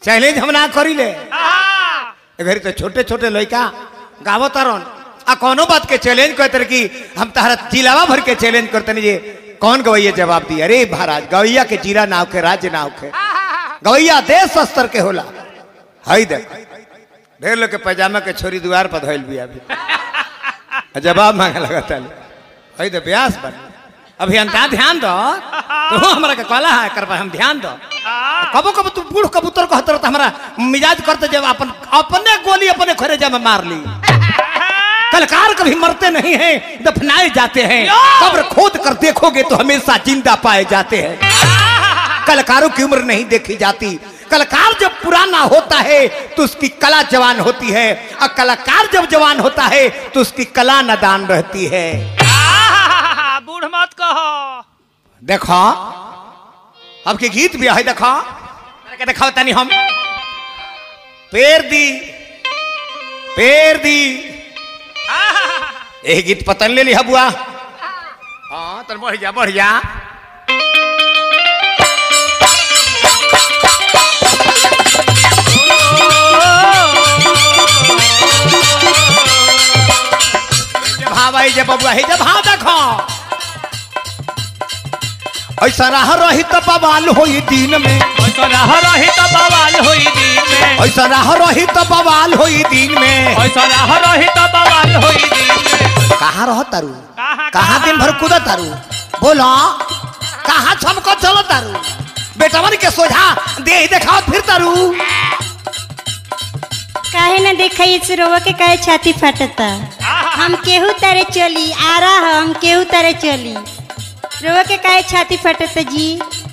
Challenge हम ना करी ले घरी तो छोटे छोटे लड़का गावो तारन आ कोनो बात के चैलेंज करते कि हम तहरा जिलावा भर के चैलेंज करते नहीं जे कौन गवैया जवाब दी। अरे महाराज गवैया के जिला नाव के राज्य नाव के गवैया देश स्तर के होला। हई देख ढेर लोग के पैजामा के छोरी द्वार पर धइल भी अभी जवाब मांगे लगता है। हई दे ब्यास बन अभी अंता ध्यान दो तो हमारा के कहला है कर हम ध्यान दो कबो कबो तू बूढ़ कबूतर कहते रहता हमारा मिजाज करते जब अपन अपने गोली अपने खरेजा में मार ली। कलाकार कभी मरते नहीं हैं दफनाए जाते हैं कब्र खोद कर देखोगे तो हमेशा जिंदा पाए जाते हैं। कलाकारों की उम्र नहीं देखी जाती। कलाकार जब पुराना होता है तो उसकी कला जवान होती है और कलाकार जब जवान होता है तो उसकी कला नादान रहती है। बूढ़ मत कहो। देखो अब के गीत भी है देखो देखा तनी हम पेर दी यही गीत पतन ले लिया बुआ। हाँ तो बढ़ जा भाई जब बबुआ है जब हाँ देखो ऐसा रही तो बवाल होई दिन में ऐसा रही तो बवाल होई दिन में ऐसा रही तो बवाल होई दिन में ऐसा रही तो बवाल होई दिन में। कहाँ रहो तारू कहाँ दिन भर कूदा तारू बोलो कहाँ छमको चलो तारू बेटवन के सोझा दे देखाओ फिर तारू काहे न देखा इस रोवा के काहे छाती फटता। हम केहू तारे चली आ रहा हम केहू तारे चली रोवा के काहे छाती फटता जी।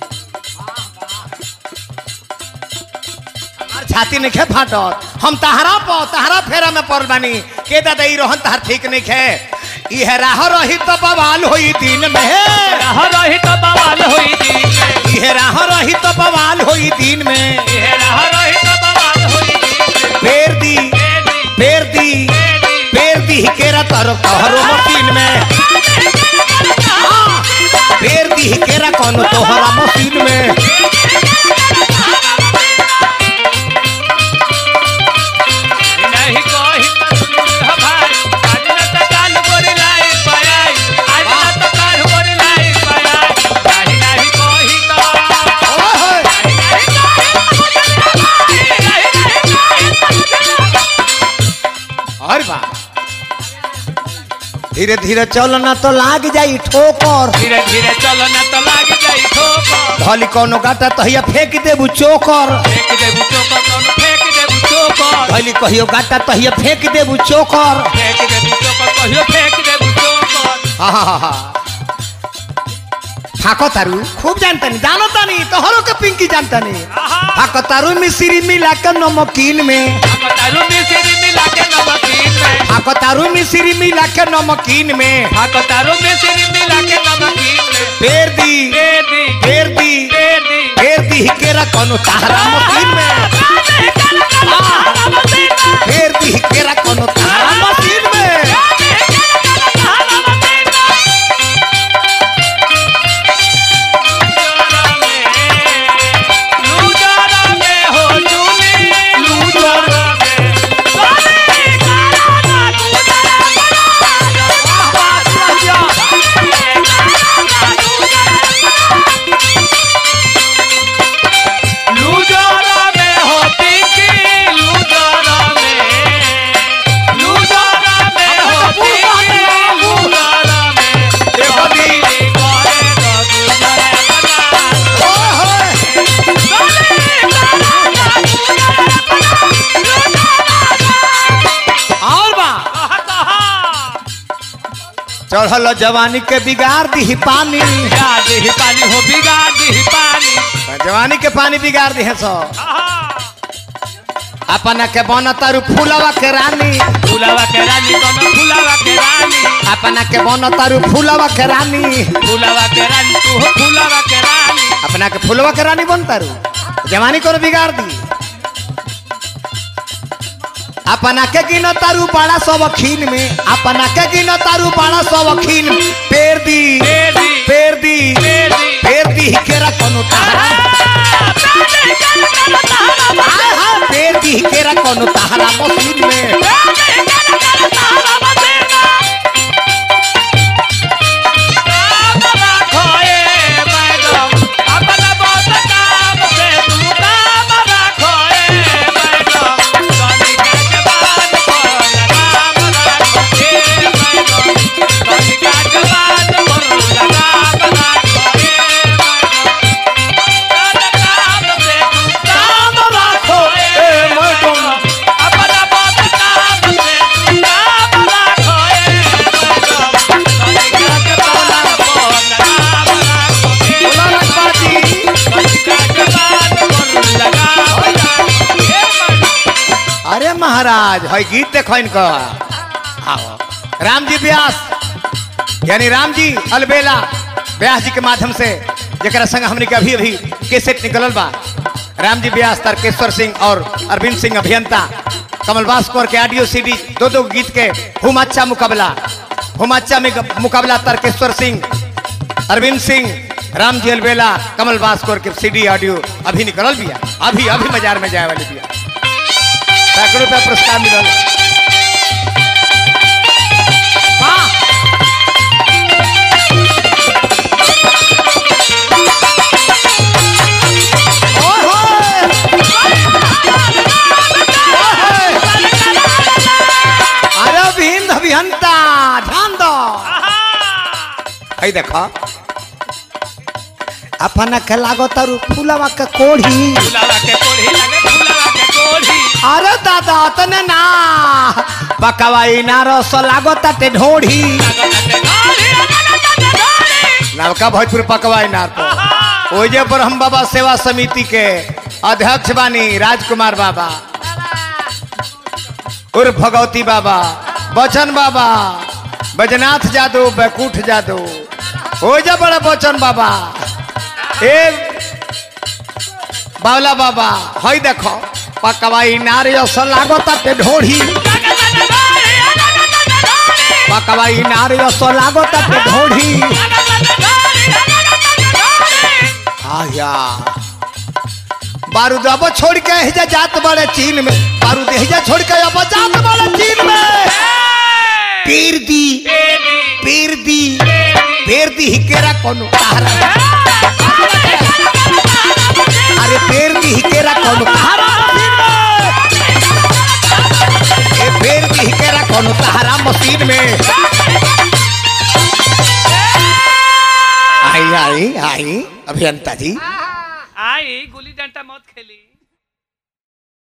छाती नहीं खे फाटत हम तहरा फेरा में पड़ बानी के दादा ई रोहन तहर ठीक नहीं खे यह राह रही तो बवाल होई दिन में राह रही तो बवाल होई दिन में यह राह रही तो बवाल होई दिन में यह राह रही तो बवाल होई दिन में। पेर दी केरा तारो तोहरो मशीन में पेर दी केरा कोनो तोहरा मशीन में नहीं कोई भाई आज न तो काल गोरी लाई पाई आज न तो काल गोरी लाई पाई नहीं कोई और बा धीरे धीरे चलो ना तो लाग जाई ठोकर धीरे धीरे चलो ना तो लाग जाई ठोकर धली कोनो गाटा तहिया फेंक देबू चोकर फेंक देबू चोकर कोनो फेंक देबू चोकर धली कहियो गाटा तहिया फेंक देबू चोकर फेंक देबू चोकर कहियो फेंक देबू चोकर। हा फाको तारू खूब जानता नहीं जानो तानी तोहरो के पिंकी जानता नहीं फाको तारू मिश्री मिला के नमकीन में तारू मिश्री मिला के नमकीन में फाको तारू मिश्री मिला के नमकीन में तारू मिश्री मिला के नमकीन में पेर दी केरा कोनो तहरा मशीन में पेर दी केरा कोनो तहरा मशीन में चढ़ल जवानी के बिगाड़ दी पानी हो बिगाड़ दी पानी जवानी के पानी बिगाड़ दी है सो अपना के बन तारू फूलवा के रानी फूलवा के रानी कोनो फूलवा के रानी अपना के बन तारू फूलवा के रानी फूलवा के रानी तू हो फूलवा के रानी अपना के फूलवा के रानी बन तारू जवानी को बिगाड़ दी अपना के गिनो तारू बड़ा शौकीन में अपना के गिनो तारू बड़ा शौकीन पेर दी केरा कोनो तारा हाय हाय पेड़ दी केरा कोनो तहरा मशीन में अरे महाराज है गीत देखो इनको आओ राम जी व्यास यानी राम जी अलबेला व्यास जी के माध्यम से जरा संग हमने के अभी अभी कैसेट निकलल बा राम जी व्यास तारकेश्वर सिंह और अरविंद सिंह अभियंता कमलवास कौर के ऑडियो सीडी दो गीत के हुम अच्छा मुकाबला तारकेश्वर सिंह अरविंद सिंह राम जी अलबेला कमलवास कौर के सीडी ऑडियो अभी निकलल बिया अभी अभी बाजार में जाए वाली बिया सैकड़ों रुपया पुरस्कार मिलल अरे भिंद अभियंता ध्यान दो देखो अपना के लागो तारू फूलवा के कोढ़ी अरे दादा तने ना बकवाई ना रस लागो ताते ढोढ़ी नवका भोजपुर पकवाई नार पर ओजे पर हम बाबा सेवा समिति के अध्यक्ष बानी राजकुमार बाबा उर्फ भगवती बाबा बचन बाबा बैजनाथ जादू बैकुंठ जादू ओजे बड़ा बचन बाबा ए बावला बाबा हई देखो पकवाई नारियल लागता ते ढोढ़ी पकवाई नारियल लागता ते ढोढ़ी आया बारूद अब छोड़ के हिजा जात बड़े चीन में बारूद हिजा छोड़ के अब जात बड़े चीन में पीर दी हिकेरा कोनो तारा अरे पेड़ दी हिकेरा कोनो तारा ए पेड़ दी हिकेरा कोनो तारा मशीन में आई अभियंता जी